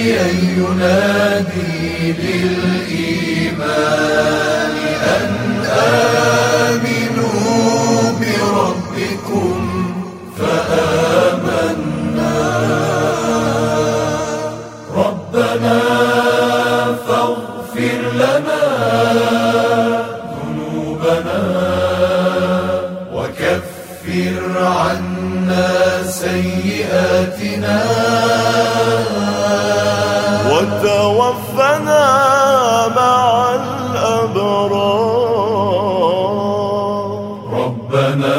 ينادي للإيمان أن آمنوا بربكم فآمنا. ربنا فاغفر لنا ذنوبنا وكفر عنا سيئاتنا وتوفنا مع الأبرار. ربنا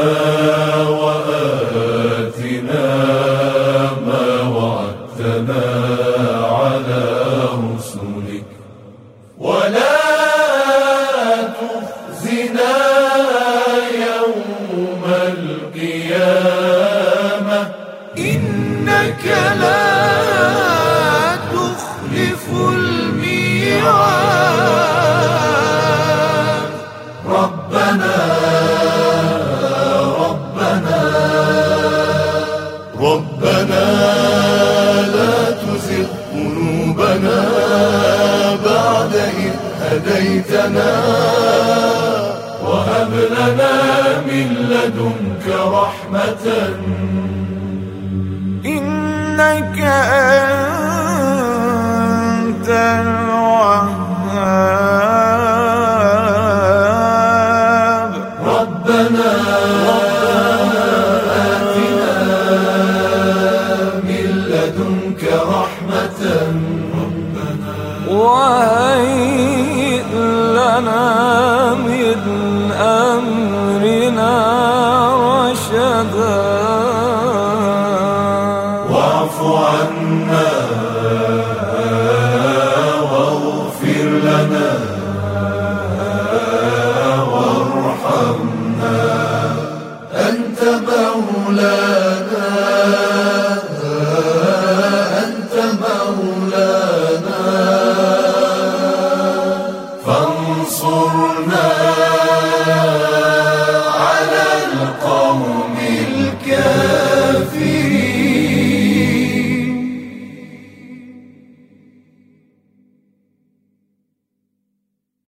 وآتنا ما وعدتنا على رسلك ولا تخزنا يوم القيامة إنك لا تخلف الميعاد. ربنا لا تزغ قلوبنا بعد إذ هديتنا وهب لنا من لدنك رحمة إنك أنت الوهاب. ربنا آتنا من لدنك رحمة وهيئ لنا من أمرنا رشدا. واعف عنا واغفر لنا وارحمنا أنت مولانا